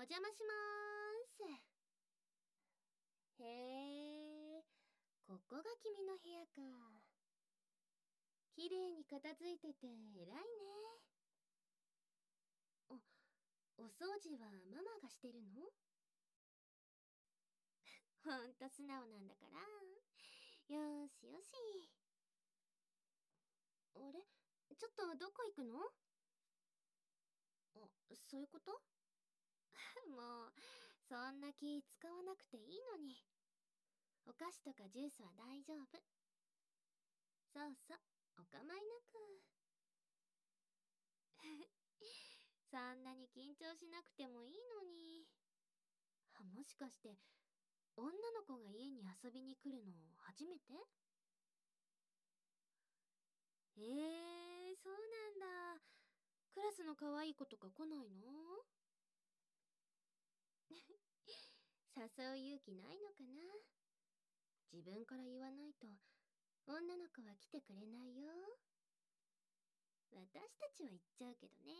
邪魔しまーす。へえ、ここが君の部屋か。綺麗に片付いてて偉いね。お掃除はママがしてるの？ほんと素直なんだから。よーしよし。あれ、ちょっとどこ行くの？そういうこと？もう、そんな気使わなくていいのに。お菓子とかジュースは大丈夫。そうそう、お構いなく。そんなに緊張しなくてもいいのに。もしかして女の子が家に遊びに来るの初めて？そうなんだ。クラスの可愛い子とか来ないの？誘う勇気ないのかな。自分から言わないと女の子は来てくれないよ。私たちは行っちゃうけどね。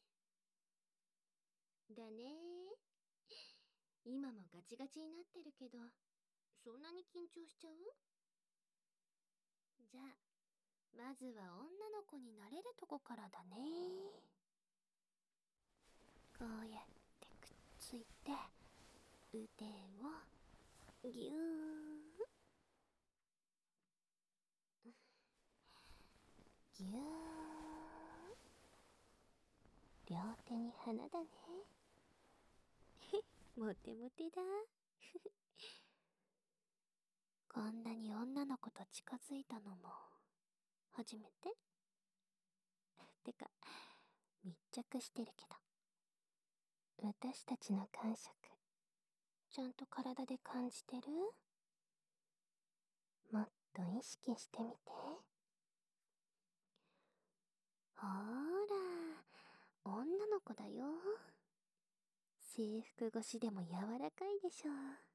だね。今もガチガチになってるけど、そんなに緊張しちゃう？じゃあまずは女の子になれるとこからだね。こうやってくっついて腕をぎゅーぎゅー、両手に花だね。モテモテだ。こんなに女の子と近づいたのも初めて？てか密着してるけど、私たちの感触ちゃんと体で感じてる？もっと意識してみて。ほーら、女の子だよ。制服越しでも柔らかいでしょ。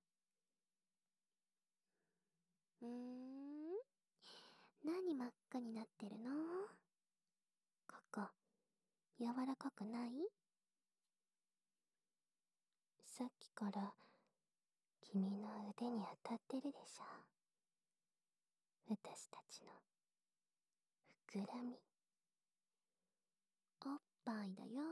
何真っ赤になってるの？ここ、柔らかくない？さっきから君の腕に当たってるでしょ。私たちの膨らみ。おっぱいだよ。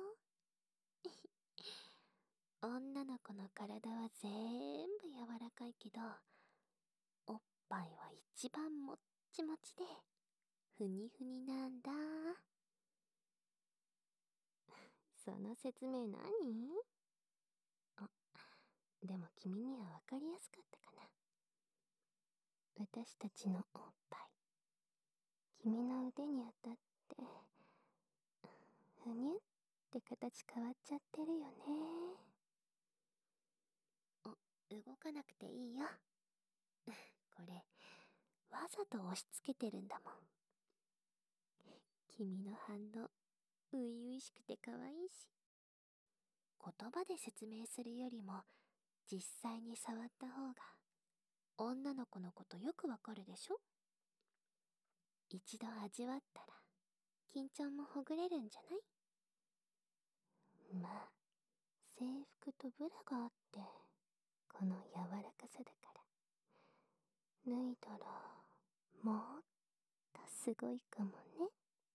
女の子の体は全部柔らかいけど、おっぱいは一番もっちもちで、ふにふになんだ。その説明何？あ、でも君にはわかりやすかったかな。私たちのおっぱい、君の腕に当たって、ふにゅって形変わっちゃってるよね。動かなくていいよ。これ、わざと押し付けてるんだもん。君の反応、初々しくて可愛いし。言葉で説明するよりも、実際に触った方が、女の子のことよくわかるでしょ？一度味わったら、緊張もほぐれるんじゃない？まあ、制服とブラがあって、この柔らかさだから。脱いだら、もっとすごいかもね。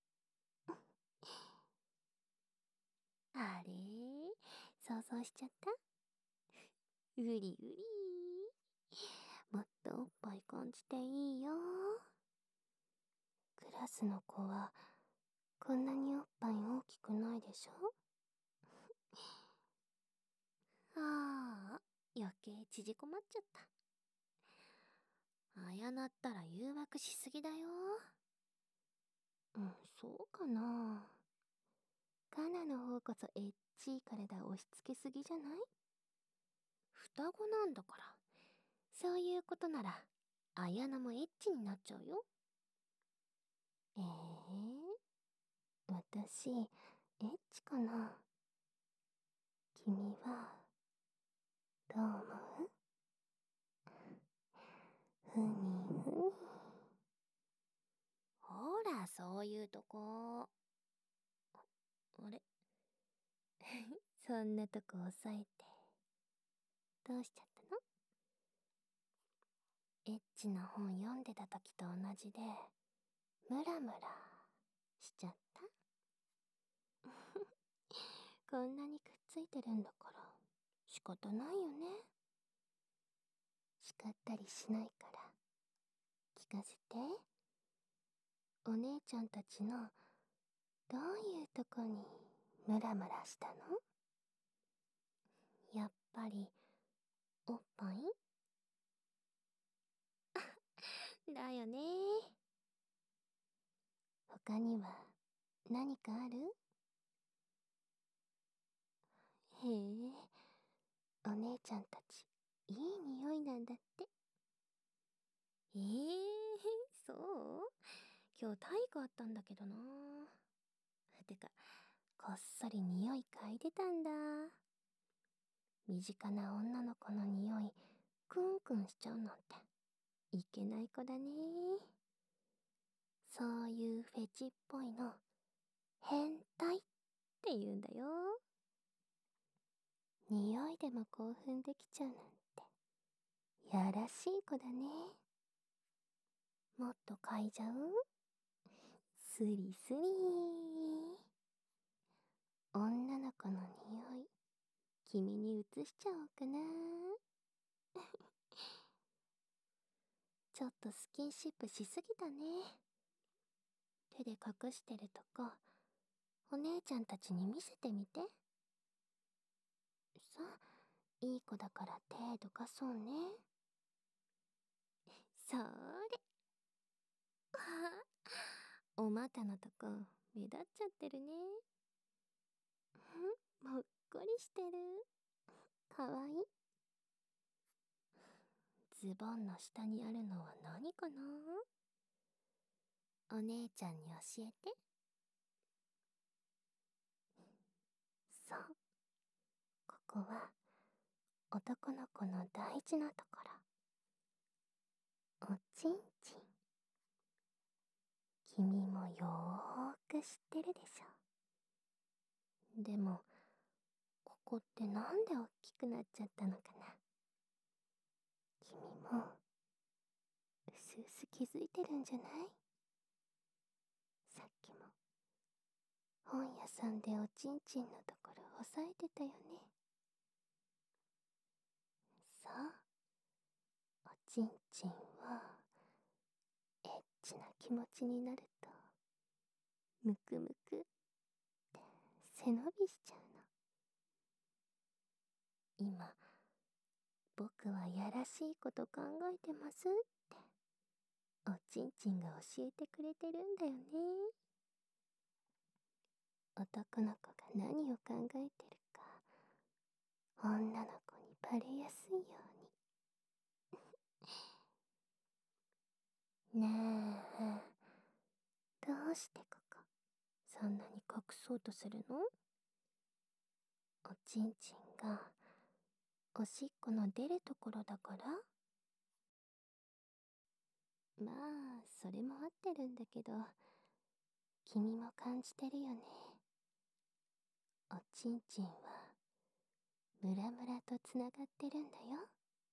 あれ？想像しちゃった？うりうり。もっとおっぱい感じていいよ。クラスの子は、こんなにおっぱい大きくないでしょ？ああ、余計縮こまっちゃった。あやなったら誘惑しすぎだよ。そうかな。カナの方こそエッチい体押し付けすぎじゃない？双子なんだから。そういうことなら、あやなもエッチになっちゃうよ。私、エッチかな？君は、どう思う？ふにふに。ほら、そういうとこ。あれそんなとこ押さえて。どうしちゃったの？エッチな本読んでた時と同じで、ムラムラしちゃった？こんなにくっついてるんだから仕方ないよね。叱ったりしないから聞かせて。お姉ちゃんたちのどういうとこにムラムラしたの？やっぱりおっぱい？だよね。他には何かある？へえ、お姉ちゃんたちいい匂いなんだって。そう？今日体育あったんだけどな。てか、こっそり匂い嗅いでたんだ。身近な女の子の匂いクンクンしちゃうなんていけない子だね。そういうフェチっぽいの変態って言うんだよ。匂いでも興奮できちゃうなんてやらしい子だね。もっと嗅いじゃう？スリスリー。女の子の匂い君に移しちゃおうかな。ちょっとスキンシップしすぎたね。手で隠してるとこお姉ちゃんたちに見せてみて。さあ、いい子だから手どかそうね。そーれ。お股のとこ目立っちゃってるね。もっこりしてる。かわいい。ズボンの下にあるのは何かな？お姉ちゃんに教えて。そう、ここは男の子の大事なところ。おちんちん。君もよーく知ってるでしょ。でもここってなんで大きくなっちゃったのかな。君もうすうす気づいてるんじゃない？さっきも本屋さんでおちんちんのところ押さえてたよね。そう、おちんちんはエッチな気持ちになるとむくむくって背伸びしちゃうの。今僕はやらしいこと考えてますっておちんちんが教えてくれてるんだよね。男の子が何を考えてるか女の子にバレやすいように。ねえ、どうしてここそんなに隠そうとするの？おちんちんがおしっこの出るところだから？まあそれも合ってるんだけど、君も感じてるよね。おちんちんはムラムラとつながってるんだよ。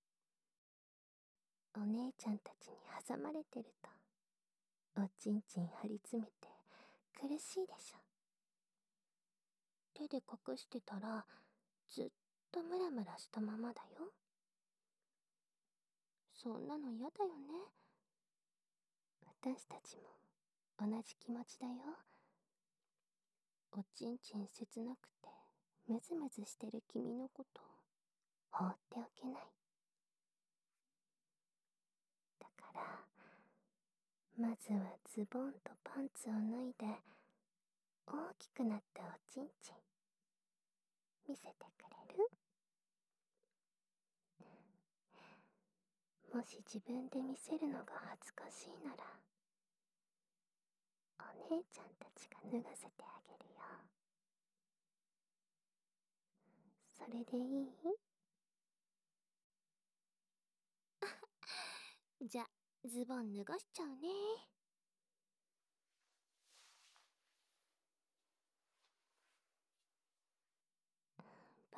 お姉ちゃんたちに挟まれてるとおちんちん張り詰めて苦しいでしょ。手で隠してたらずっとムラムラしたままだよ。そんなの嫌だよね。私たちも同じ気持ちだよ。おちんちん切なくてムズムズしてる君のこと放っておけない。だからまずはズボンとパンツを脱いで大きくなったおちんちん見せてくれる？もし自分で見せるのが恥ずかしいならお姉ちゃんたちが脱がせてあげるよ。それでいい？じゃ、ズボン脱がしちゃうね。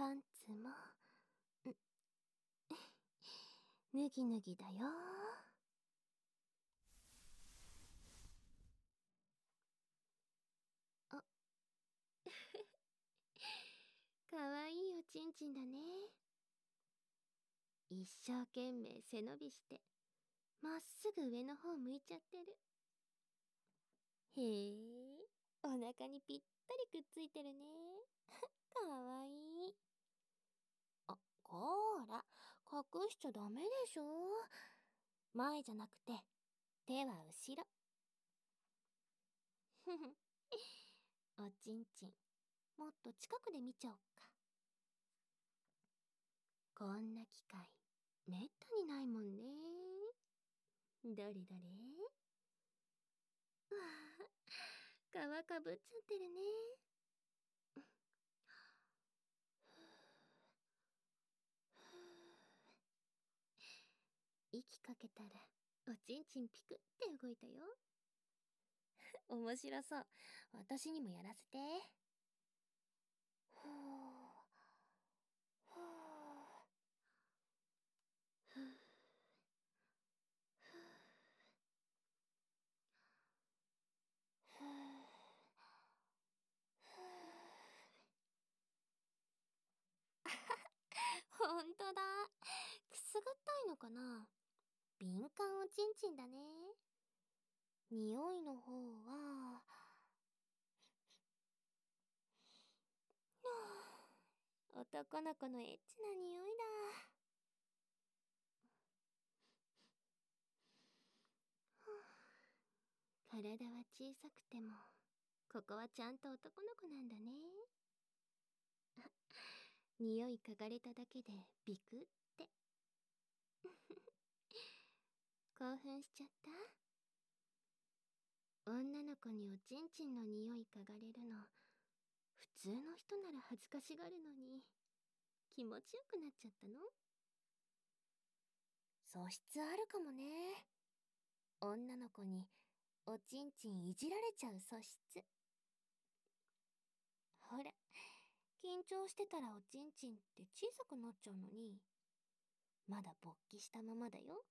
パンツも、脱ぎ脱ぎだよ。あ、かわいいおちんちんだね。一生懸命背伸びして、まっすぐ上の方向いちゃってる。へえ、お腹にぴったりくっついてるね。かわいい。あ、こーら、隠しちゃダメでしょ。前じゃなくて、手は後ろ。ふふ、おちんちん、もっと近くで見ちゃおっか。こんな機会、めったにないもんね。どれどれ。わあ、皮かぶっちゃってるね。息かけたら、おちんちんピクって動いたよ。面白そう。私にもやらせて。ふぅ。ふぅ。ふぅ。ふぅ。ほんとだ。くすぐったいのかな。敏感おちんちんだね。匂いの方は、男の子のエッチな匂いだ。体は小さくても、ここはちゃんと男の子なんだね。匂い嗅がれただけでビクって。興奮しちゃった？女の子におちんちんの匂い嗅がれるの、普通の人なら恥ずかしがるのに、気持ちよくなっちゃったの？素質あるかもね。女の子におちんちんいじられちゃう素質。ほら、緊張してたらおちんちんって小さくなっちゃうのに、まだ勃起したままだよ。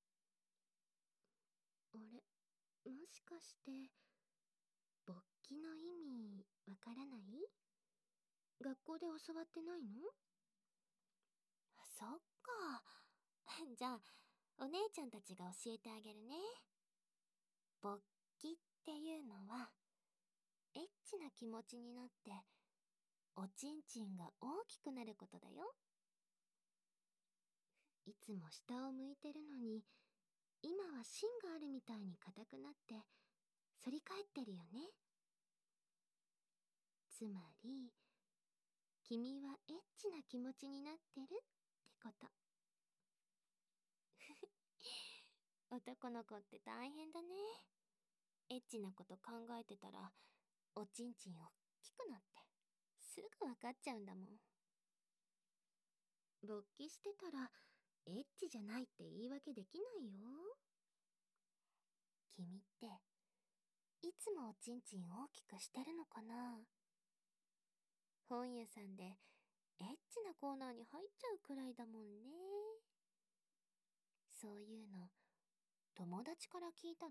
あれ、もしかして、勃起の意味わからない？学校で教わってないの？そっか。じゃあ、お姉ちゃんたちが教えてあげるね。勃起っていうのは、エッチな気持ちになって、おちんちんが大きくなることだよ。いつも下を向いてるのに、今は芯があるみたいに硬くなって、反り返ってるよね。つまり、君はエッチな気持ちになってるってこと。男の子って大変だね。エッチなこと考えてたら、おちんちんおっきくなって、すぐわかっちゃうんだもん。勃起してたら、エッチじゃないって言い訳できないよ。君って、いつもおちんちん大きくしてるのかな？本屋さんで、エッチなコーナーに入っちゃうくらいだもんね。そういうの、友達から聞いたの？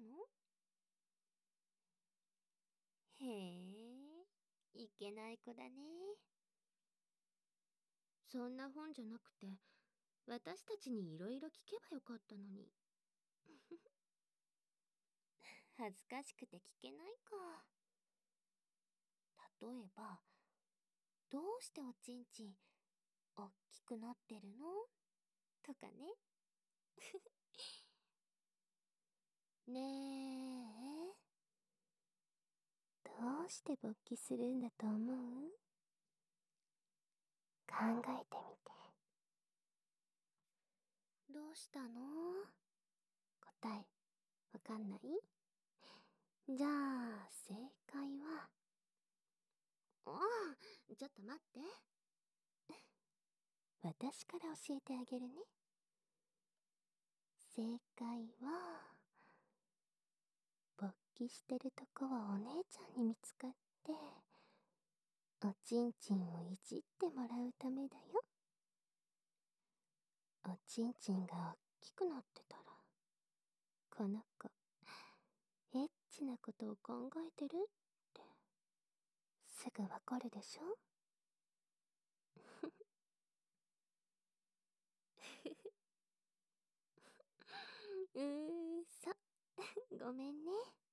へえ、いけない子だね。そんな本じゃなくて、私たちにいろいろ聞けばよかったのに。恥ずかしくて聞けないか。例えば、どうしておちんちんおっきくなってるの？とかね。ねえ、どうして勃起するんだと思う？考えてみて。どうしたの？答え、わかんない？じゃあ、正解は、ああ、ちょっと待って。私から教えてあげるね。正解は、勃起してるとこはお姉ちゃんに見つかって、 おちんちんをいじってもらうためだよ。おちんちんが大きくなってたら、この子、エッチなことを考えてるってすぐわかるでしょ。そ、ごめんね。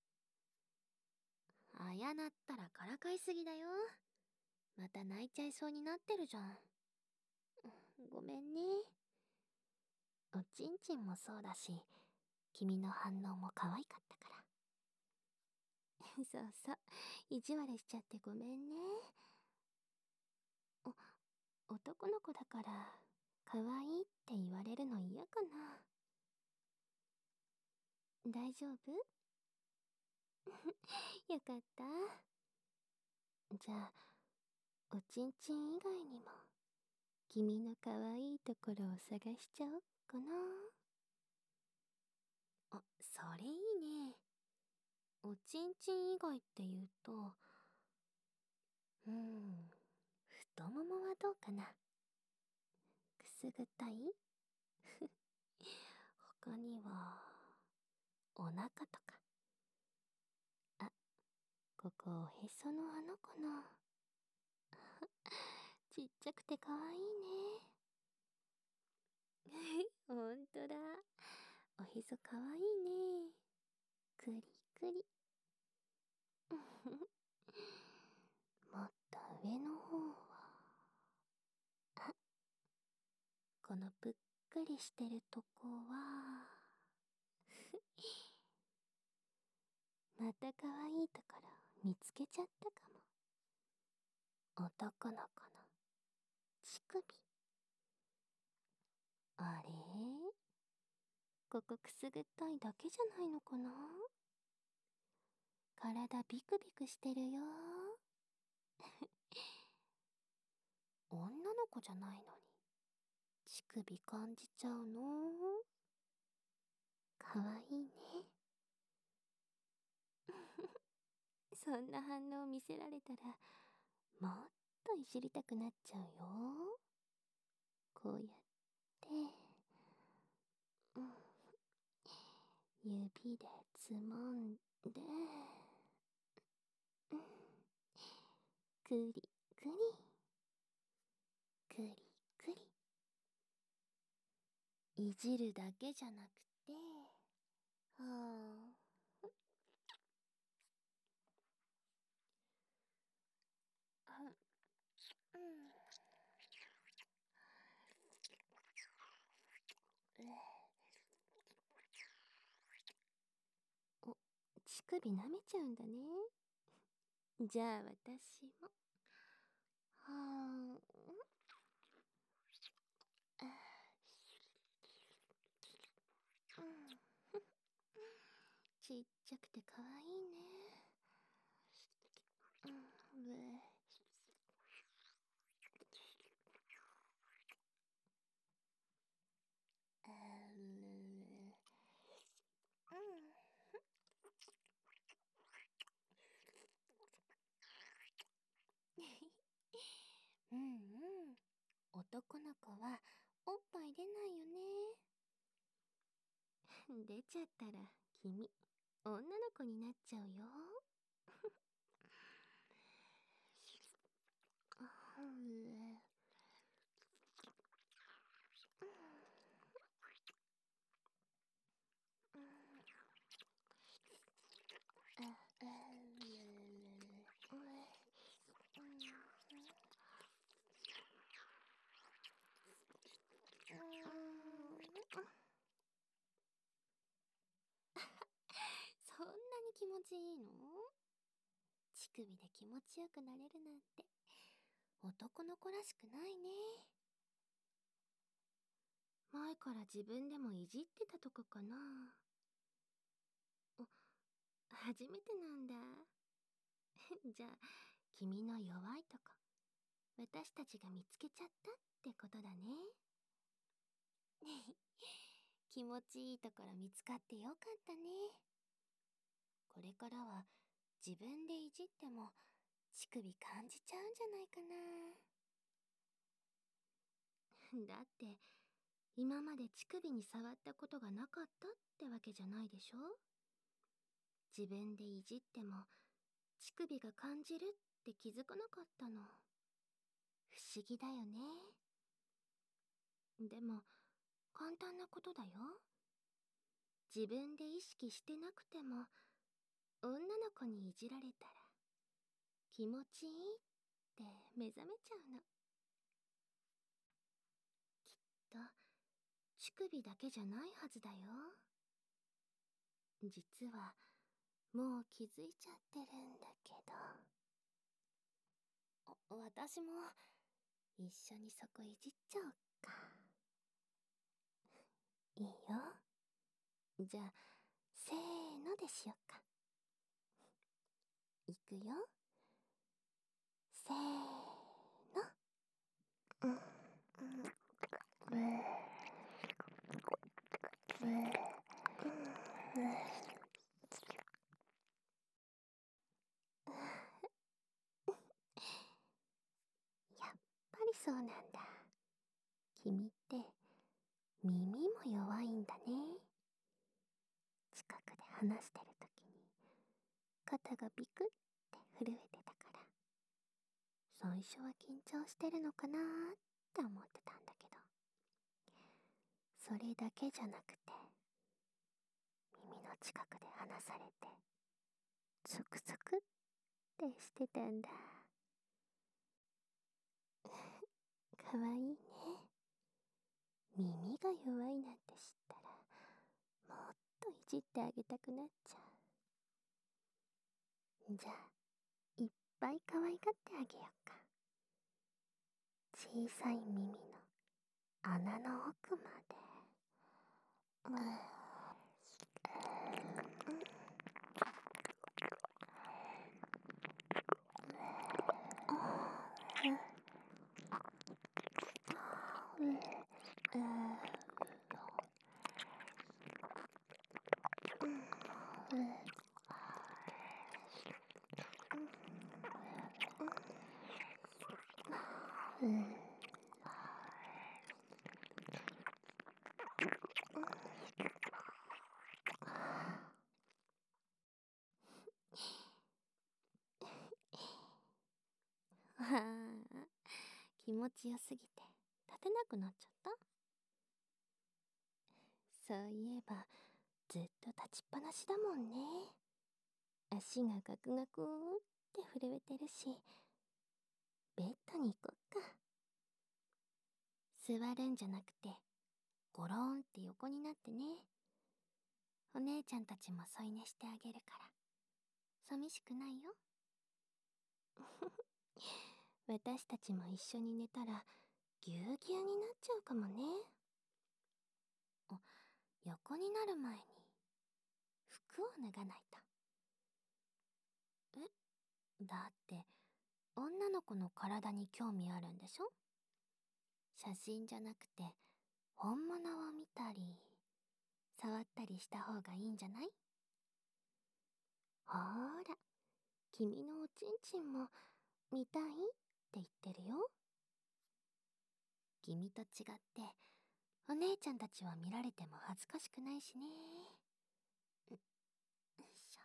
あやなったらからかいすぎだよ。また泣いちゃいそうになってるじゃん。ごめんね。おちんちんもそうだし、君の反応も可愛かったから。そうそう、意地悪しちゃってごめんね。男の子だから、可愛いって言われるの嫌かな。大丈夫？よかった。じゃあ、おちんちん以外にも、君の可愛いところを探しちゃおっかな。あ、それいいね。おちんちん以外って言うと、太ももはどうかな。くすぐったい？他には、お腹とか。あ、ここおへその穴かな。ちっちゃくてかわいいね。ほんとだ。おへそかわいいね。くりくり。もっと上の方は、あ、このぷっくりしてるとこは、またかわいいところ見つけちゃったかも。男の子の乳首。あれ、ここくすぐったいだけじゃないのかな。体ビクビクしてるよ。女の子じゃないのに乳首感じちゃうの？かわいいね。そんな反応見せられたら、もっといじりたくなっちゃうよ。こうやって、うん、指でつまんで、うん、くりくり、くりくり。いじるだけじゃなくて、はあ、うん、お、乳首舐めちゃうんだね。じゃあ私も。はあ、あ、うん、ちっちゃくてかわいいね。うん、うん、うんうん。男の子はおっぱい出ないよね。出ちゃったら君、女の子になっちゃうよ。うん、そんなに気持ちいいの？乳首で気持ちよくなれるなんて男の子らしくないね。前から自分でもいじってたとこかな。お、初めてなんだ。じゃあ君の弱いとこ、私たちが見つけちゃったってことだね。気持ちいいところ見つかってよかったね。これからは自分でいじっても乳首感じちゃうんじゃないかな。だって今まで乳首に触ったことがなかったってわけじゃないでしょ。自分でいじっても乳首が感じるって気づかなかったの。不思議だよね。でも簡単なことだよ。自分で意識してなくても女の子にいじられたら気持ちいいって目覚めちゃうの。きっと乳首だけじゃないはずだよ。実はもう気づいちゃってるんだけど。私も一緒にそこいじっちゃおっか。いいよ。じゃあせーのでしよっか。いくよ。せーの。うんうんやっぱりそうなんだ。君って耳も弱いんだね。近くで話してるときに肩がビクって震えてたから、最初は緊張してるのかなーって思ってたんだけど、それだけじゃなくて耳の近くで話されてゾクゾクってしてたんだ。かわいいね。耳が弱いなんて知ったらもっといじってあげたくなっちゃう。じゃあいっぱい可愛がってあげようか。小さい耳の穴の奥まで。ああ、気持ちよすぎて立てなくなっちゃった。そういえばずっと立ちっぱなしだもんね。足がガクガクって震えてるし、ベッドに行こっか。座るんじゃなくてゴロンって横になってね。お姉ちゃんたちも添い寝してあげるから寂しくないよ。私たちも一緒に寝たらぎゅうぎゅうになっちゃうかもね。横になる前に服を脱がないと。だって女の子の体に興味あるんでしょ。写真じゃなくて本物を見たり触ったりした方がいいんじゃない？ほーら、君のおちんちんも見たいって言ってるよ。君と違ってお姉ちゃんたちは見られても恥ずかしくないしね。よいしょ。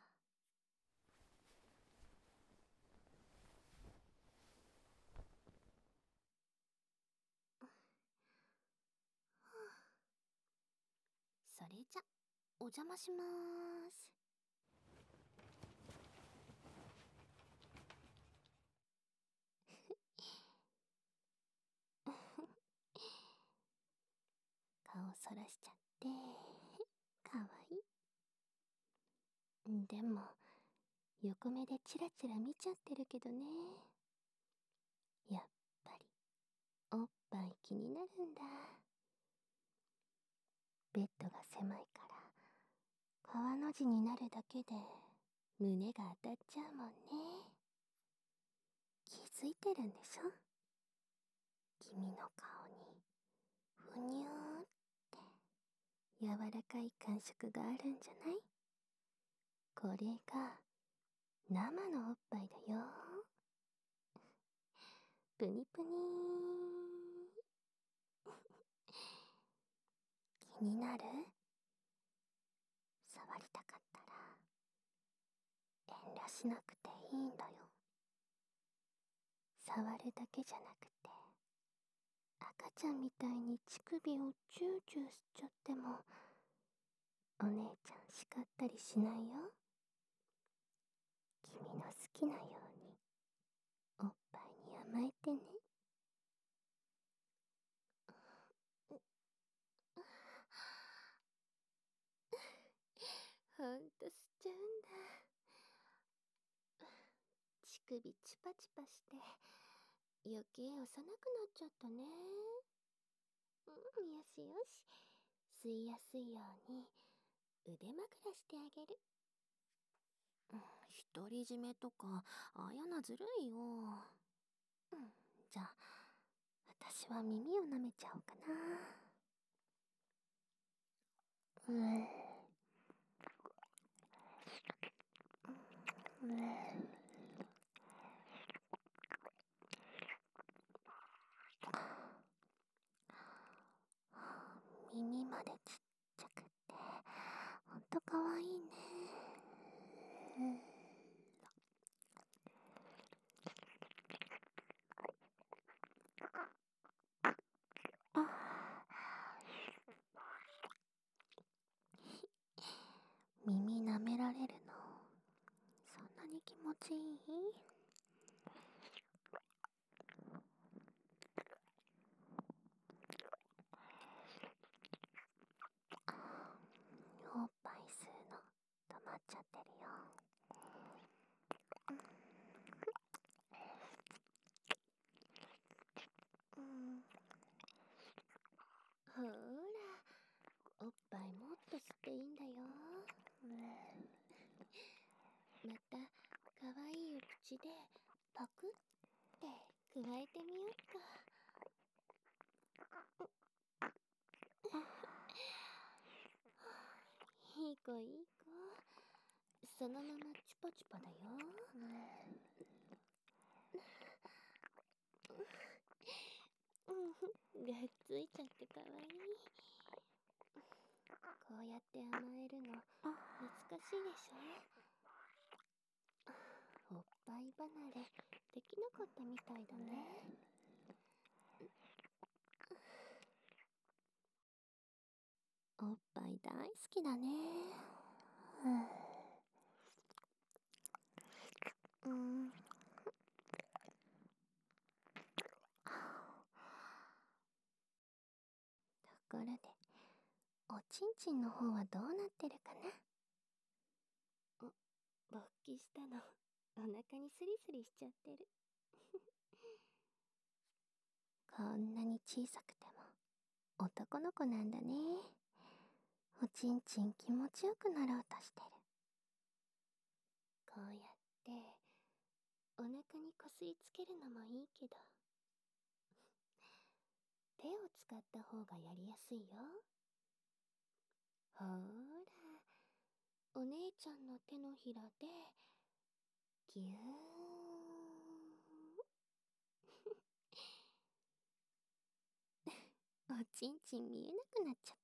それじゃお邪魔しまーす。顔そらしちゃってかわいい。でも横目でチラチラ見ちゃってるけどね。やっぱりおっぱい気になるんだ。ベッドが狭いから川の字になるだけで胸が当たっちゃうもんね。気づいてるんでしょ。君の顔にふにゅーって柔らかい感触があるんじゃない？これが生のおっぱいだよ。 プニプニ気になる？触りたかったら遠慮しなくていいんだよ。触るだけじゃなくて、赤ちゃんみたいに乳首をチューチューしちゃってもお姉ちゃん叱ったりしないよ。君の好きなようにおっぱいに甘えてね。ほんと吸っちゃうんだ。乳首チパチパして余計幼くなっちゃったね。よしよし、吸いやすいように腕枕してあげる。独り占めとかあやなずるいよ。じゃあ私は耳を舐めちゃおうかな。耳までちっちゃくってほんとかわいいね。耳舐められるのそんなに気持ちいい？おっぱい吸うの止まっちゃってるよ。ほら、おっぱいもっと吸っていいんだよ。またかわいいお口でパクってくわえてみようか。いい子いい子、そのままチュパチュパだよ。がっついちゃってかわいい。こうやって甘えるの懐かしいでしょ。おっぱい離れできなかったみたいだね。おっぱい大好きだね。ところで、おちんちんの方はどうなってるかな？勃起したのお腹にスリスリしちゃってる。こんなに小さくても男の子なんだね。おちんちん気持ちよくなろうとしてる。こうやってお腹にこすりつけるのもいいけど、手を使った方がやりやすいよ。ほーら、お姉ちゃんの手のひらでぎゅーん。おちんちん見えなくなっちゃった。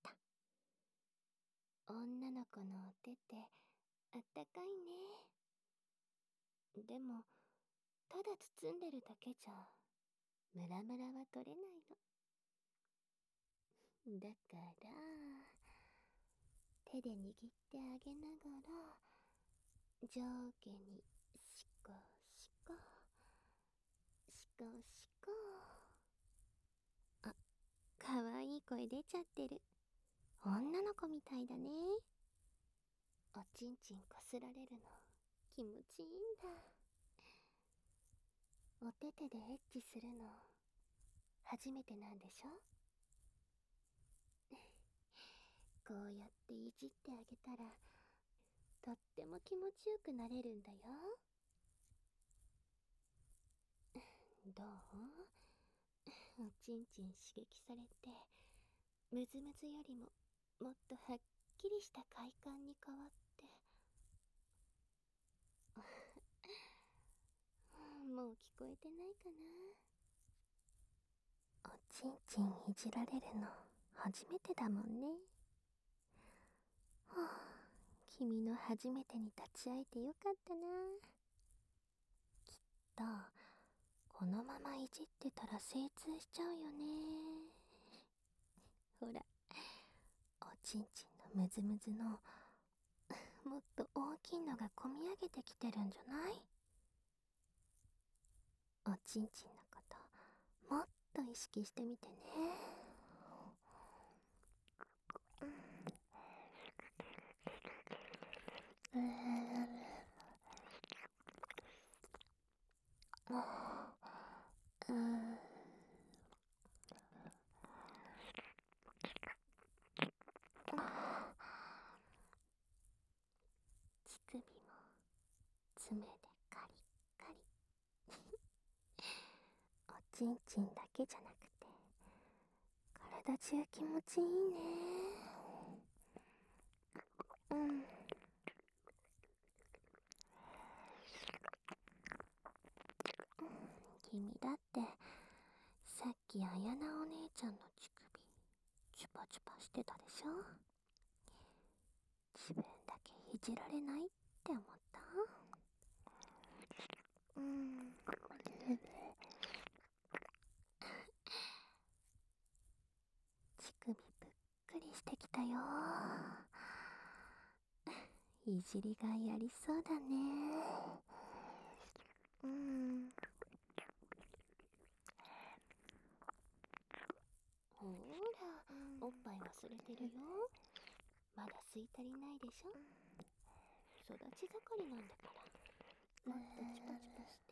女の子のお手ってあったかいね。でもただ包んでるだけじゃムラムラは取れないの。だから手で握ってあげながら上下にシコシコシコシコ。あ、かわいい声出ちゃってる。女の子みたいだね。おちんちんこすられるの気持ちいいんだ。お手手でエッチするの初めてなんでしょ？こうやっていじってあげたらとっても気持ちよくなれるんだよ。どう？おちんちん刺激されてムズムズよりももっとはっきりした快感に変わってもう聞こえてないかな。 ちんちんいじられるの初めてだもんね。はあ、君の初めてに立ち会えてよかったな。きっとこのままいじってたら精通しちゃうよね。ほら、おちんちんのムズムズのもっと大きいのがこみ上げてきてるんじゃない？おちんちんのこともっと意識してみてね。乳首も爪でカリッカリ。おちんちんだけじゃなくて体中気持ちいいね。君だってさっきあやなお姉ちゃんの乳首チュパチュパしてたでしょ。自分だけいじられないって思った。乳首ぷっくりしてきたよ。いじりがいありそうだね。ほら、おっぱい忘れてるよ。まだ吸い足りないでしょ。育ち盛りなんだから、もっとチュパチュパして。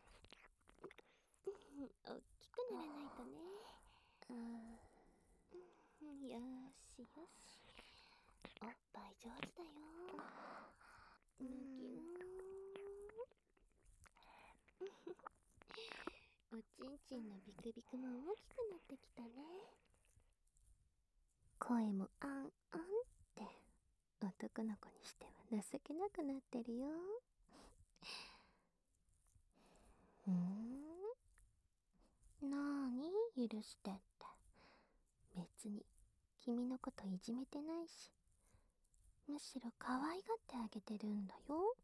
おっきくならないとね。よしよし、おっぱい上手だよ。むぎゅーん。おちんちんのビクビクも大きくなってきたね。声もあんあんって男の子にしては情けなくなってるよ。なーに許してって。別に君のこといじめてないし、むしろ可愛がってあげてるんだよ。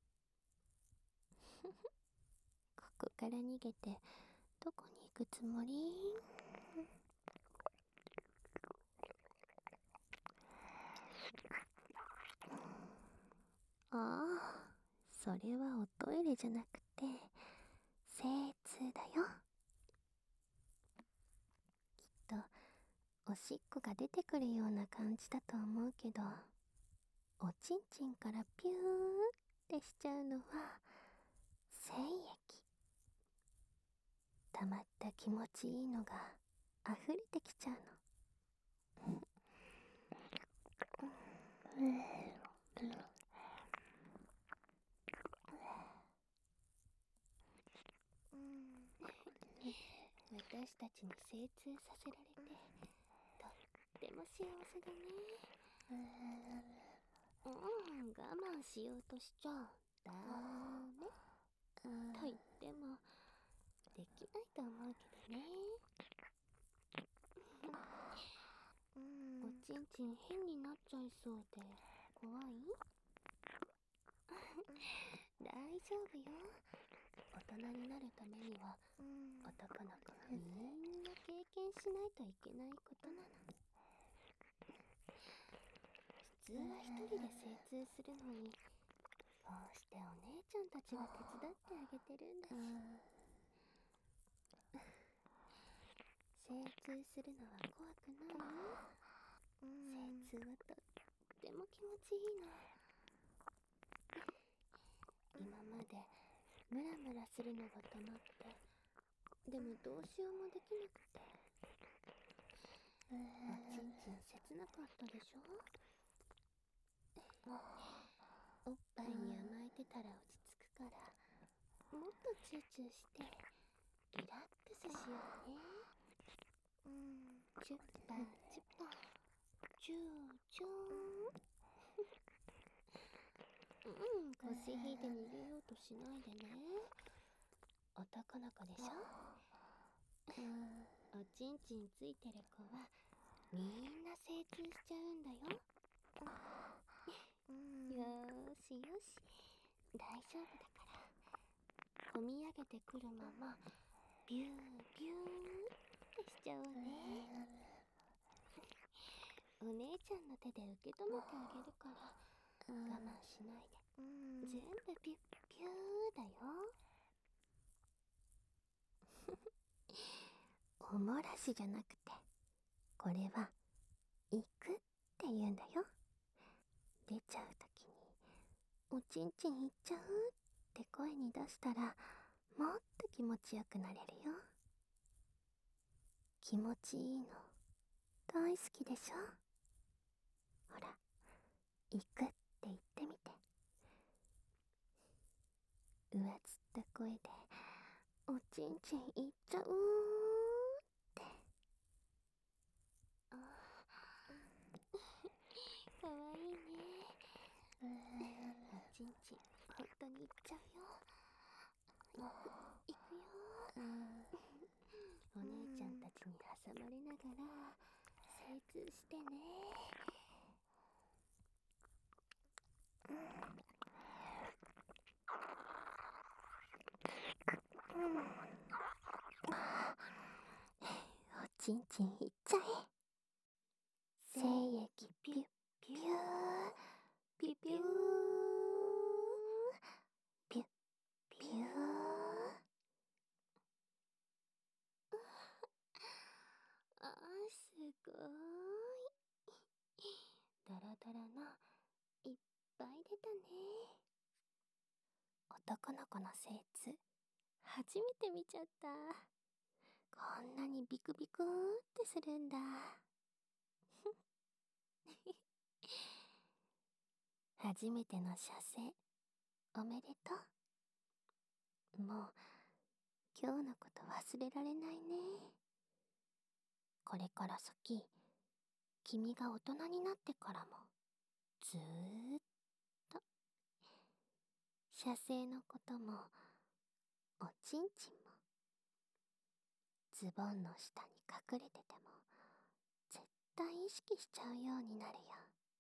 ここから逃げてどこに行くつもり？ああ、それはおトイレじゃなくて精通だよ。きっとおしっこが出てくるような感じだと思うけど、おちんちんからピューってしちゃうのは精液。溜まった気持ちいいのが溢れてきちゃうの。私たちに精通させられてとっても幸せだね。我慢しようとしちゃダメと言ってもできないと思うけどね。おちんちん変になっちゃいそうで怖い？大丈夫よ。大人になるためには男の子はみんな経験しないといけないことなの。普通は一人で精通するのに、こうしてお姉ちゃんたちが手伝ってあげてるんだし。精通するのは怖くない？精通はとっても気持ちいいの。今までムラムラするのが溜まって、でもどうしようもできなくて。おちんちん切なかったでしょ？おっぱいに甘えてたら落ち着くから、もっとチューチューしてリラックスしようね。チュッパチュッパチューチューン。腰引いて逃げようとしないでね。男の子でしょ。 おちんちんついてる子はみんな精通しちゃうんだよ。よーしよし、大丈夫だから。込み上げてくるままビュービューってしちゃおうね。お姉ちゃんの手で受け止めてあげるから我慢しないで。全部ビュッビューだよ。おもらしじゃなくて、これは行くって言うんだよ。出ちゃうときにおちんちん行っちゃうって声に出したら、もっと気持ちよくなれるよ。気持ちいいの大好きでしょ。ほら、行くって言ってみて。上つった声でおちんちん行っちゃうって。あかわいいね。おちんちん本当に行っちゃうよ。行くよ。お姉ちゃんたちに挟まれながら精通してね。おちんちんいっちゃえ。精液ピュッピューピュピューピュッピュー。あー、すごーい。ダラダラのいっぱい出たね。男の子の精通初めて見ちゃった。こんなにビクビクーってするんだ。初めての射精おめでとう。もう今日のこと忘れられないね。これから先、君が大人になってからもずーっと射精のこともおちんちんもズボンの下に隠れてても絶対意識しちゃうようになるよ。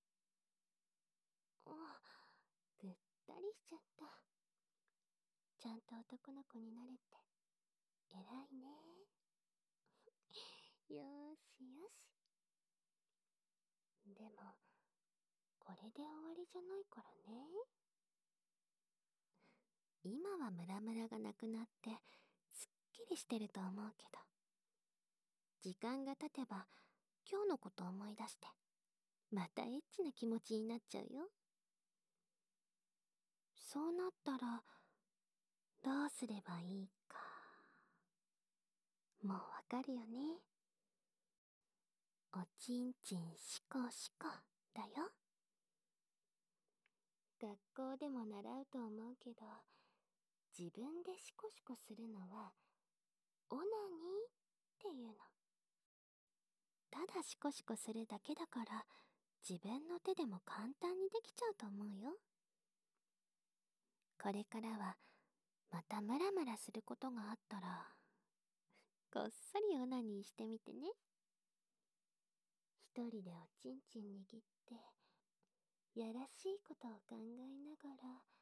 お、ぐったりしちゃった。ちゃんと男の子になれて偉いね。よーしよし。でもこれで終わりじゃないからね。今はムラムラがなくなってすっきりしてると思うけど、時間が経てば今日のこと思い出してまたエッチな気持ちになっちゃうよ。そうなったらどうすればいいかもうわかるよね。おちんちんしこしこだよ。学校でも習うと思うけど、自分でシコシコするのはオナニーっていうの。ただシコシコするだけだから自分の手でも簡単にできちゃうと思うよ。これからはまたムラムラすることがあったらこっそりオナニーしてみてね。一人でおちんちん握ってやらしいことを考えながら